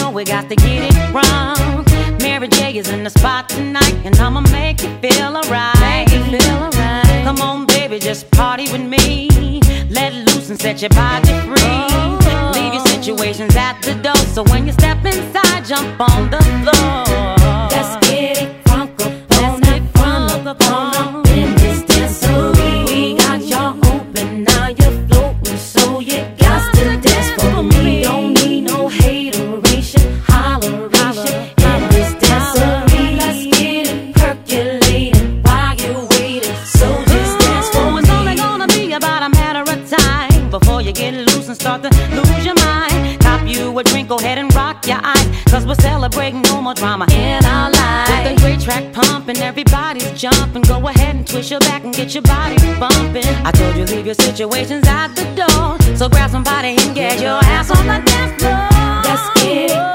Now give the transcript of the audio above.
know we got to get it wrong. Mary J is in the spot tonight, and I'ma make you feel alright. Come on, baby, just party with me. Let loose and set your body free. Leave your situations at the door, so when you step inside, jump on the floor. Let's get it crunk up on in this dancery. We got y'all open, now you're floating, so you got to dance for me. Don't need no hateration, holleration in this dancery. Let's get it percolating while you're waiting, so just dance for me. It's only gonna be about a matter of time before you get loose and start to lose your mind. Cop you a drink, go ahead and rock your eyes, cause we're celebrating no more drama in our lives. With a great track pumping, everybody's jumping. Go ahead and twist your back and get your body bumping. I told you leave your situations at the door, so grab somebody and get your ass on the dance floor. Let's get it